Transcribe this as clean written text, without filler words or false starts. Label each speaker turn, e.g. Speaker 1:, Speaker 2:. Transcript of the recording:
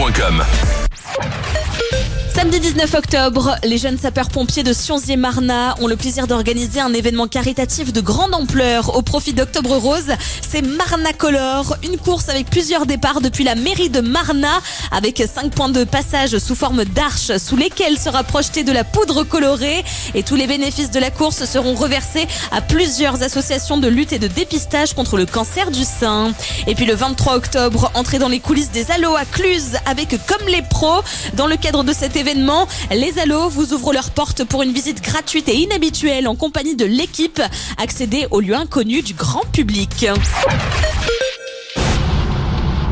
Speaker 1: radio-radio.com.
Speaker 2: Samedi 19 octobre, les jeunes sapeurs-pompiers de Sionzier-Marnat ont le plaisir d'organiser un événement caritatif de grande ampleur au profit d'Octobre Rose. C'est Marnat Color, une course avec plusieurs départs depuis la mairie de Marnat, avec 5 points de passage sous forme d'arches sous lesquelles sera projetée de la poudre colorée. Et tous les bénéfices de la course seront reversés à plusieurs associations de lutte et de dépistage contre le cancer du sein. Et puis le 23 octobre, entrez dans les coulisses des Allos à Cluse avec Comme les pros. Dans le cadre de cet événement, les Allos vous ouvrent leurs portes pour une visite gratuite et inhabituelle en compagnie de l'équipe. Accédez aux lieux inconnus du grand public.